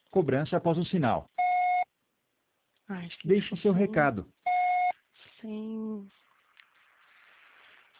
Cobrança após um sinal. Acho que Deixe seu recado. sem